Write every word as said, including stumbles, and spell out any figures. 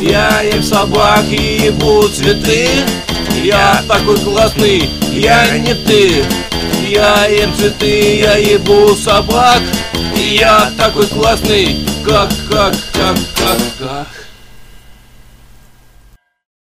Я ем собак и ебу цветы. Я такой классный, я не ты. Я ем цветы, я ебу собак. Я такой классный, как, как, как, как, как.